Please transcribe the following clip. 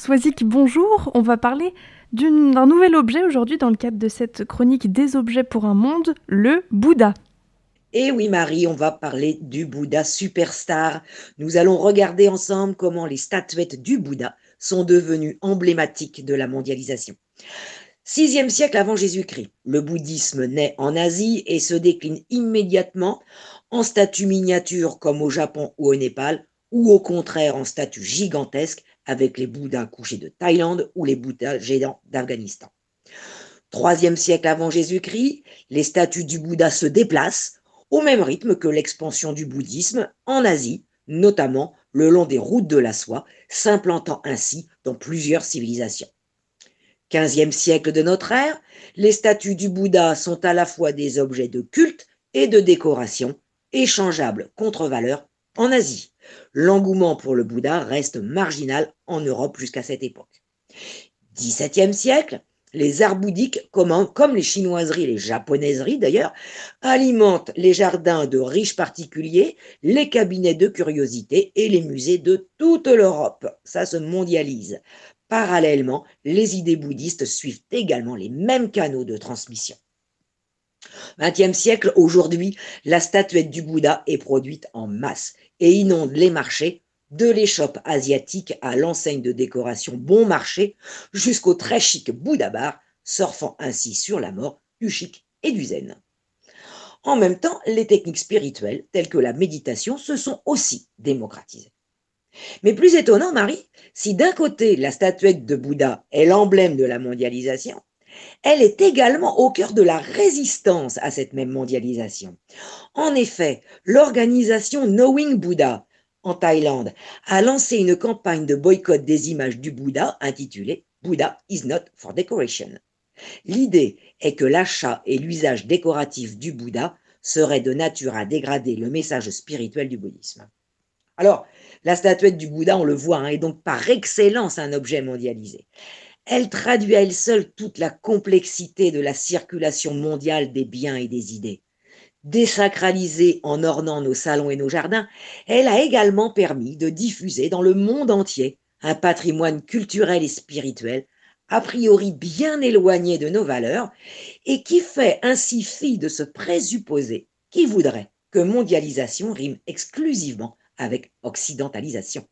Swazik, bonjour. On va parler d'un nouvel objet aujourd'hui dans le cadre de cette chronique des objets pour un monde, le Bouddha. Et oui, Marie, on va parler du Bouddha superstar. Nous allons regarder ensemble comment les statuettes du Bouddha sont devenues emblématiques de la mondialisation. 6e siècle avant Jésus-Christ, le bouddhisme naît en Asie et se décline immédiatement en statues miniatures comme au Japon ou au Népal, ou au contraire en statues gigantesques avec les Bouddhas couchés de Thaïlande ou les Bouddhas géants d'Afghanistan. 3e siècle avant Jésus-Christ, les statues du Bouddha se déplacent au même rythme que l'expansion du bouddhisme en Asie, notamment le long des routes de la soie, s'implantant ainsi dans plusieurs civilisations. 15e siècle de notre ère, les statues du Bouddha sont à la fois des objets de culte et de décoration, échangeables contre valeur en Asie. L'engouement pour le Bouddha reste marginal en Europe jusqu'à cette époque. 17e siècle, les arts bouddhiques, comme les chinoiseries et les japonaiseries d'ailleurs, alimentent les jardins de riches particuliers, les cabinets de curiosités et les musées de toute l'Europe. Ça se mondialise. Parallèlement, les idées bouddhistes suivent également les mêmes canaux de transmission. 20e siècle, aujourd'hui, la statuette du Bouddha est produite en masse et inonde les marchés, de l'échoppe asiatique à l'enseigne de décoration bon marché, jusqu'au très chic Bouddha bar, surfant ainsi sur la mort du chic et du zen. En même temps, les techniques spirituelles, telles que la méditation, se sont aussi démocratisées. Mais plus étonnant, Marie, si d'un côté la statuette de Bouddha est l'emblème de la mondialisation, elle est également au cœur de la résistance à cette même mondialisation. En effet, l'organisation Knowing Buddha en Thaïlande a lancé une campagne de boycott des images du Bouddha intitulée Buddha is not for decoration. L'idée est que l'achat et l'usage décoratif du Bouddha seraient de nature à dégrader le message spirituel du bouddhisme. Alors, la statuette du Bouddha, on le voit, est donc par excellence un objet mondialisé. Elle traduit à elle seule toute la complexité de la circulation mondiale des biens et des idées. Désacralisée en ornant nos salons et nos jardins, elle a également permis de diffuser dans le monde entier un patrimoine culturel et spirituel a priori bien éloigné de nos valeurs et qui fait ainsi fi de ce présupposé qui voudrait que mondialisation rime exclusivement avec occidentalisation.